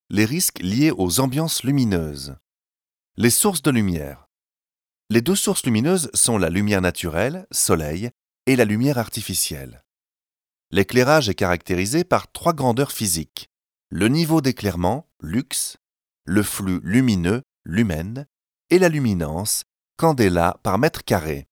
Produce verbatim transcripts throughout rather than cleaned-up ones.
Les risques liés aux ambiances lumineuses. Les sources de lumière. Les deux sources lumineuses sont la lumière naturelle, soleil, et la lumière artificielle. L'éclairage est caractérisé par trois grandeurs physiques: le niveau d'éclairement, lux, le flux lumineux, lumen, et la luminance, candela par mètre carré.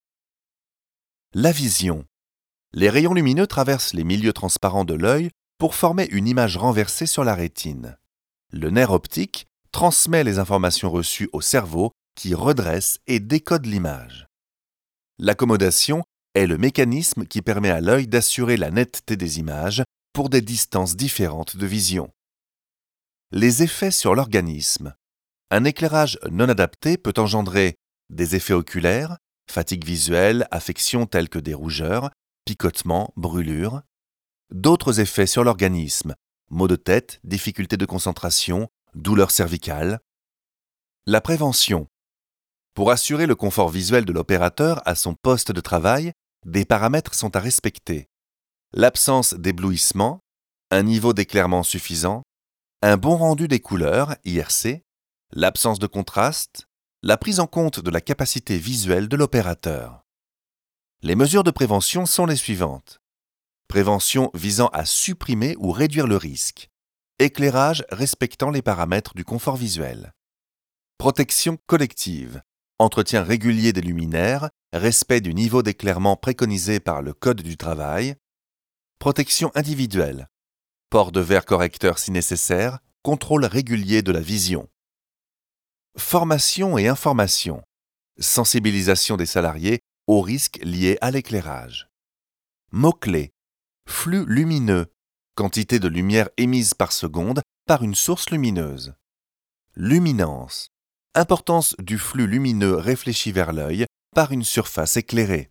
La vision. Les rayons lumineux traversent les milieux transparents de l'œil pour former une image renversée sur la rétine. Le nerf optique transmet les informations reçues au cerveau qui redresse et décode l'image. L'accommodation est le mécanisme qui permet à l'œil d'assurer la netteté des images pour des distances différentes de vision. Les effets sur l'organisme. Un éclairage non adapté peut engendrer des effets oculaires, fatigue visuelle, affections telles que des rougeurs, picotements, brûlures. D'autres effets sur l'organisme, maux de tête, difficultés de concentration, douleurs cervicales. La prévention. Pour assurer le confort visuel de l'opérateur à son poste de travail, des paramètres sont à respecter: l'absence d'éblouissement, un niveau d'éclairement suffisant, un bon rendu des couleurs, I R C, l'absence de contraste, la prise en compte de la capacité visuelle de l'opérateur. Les mesures de prévention sont les suivantes. Prévention visant à supprimer ou réduire le risque. Éclairage respectant les paramètres du confort visuel. Protection collective. Entretien régulier des luminaires, respect du niveau d'éclairement préconisé par le Code du travail. Protection individuelle. Port de verre correcteur si nécessaire, contrôle régulier de la vision. Formation et information. Sensibilisation des salariés aux risques liés à l'éclairage. Mots-clés. Flux lumineux, quantité de lumière émise par seconde par une source lumineuse. Luminance, importance du flux lumineux réfléchi vers l'œil par une surface éclairée.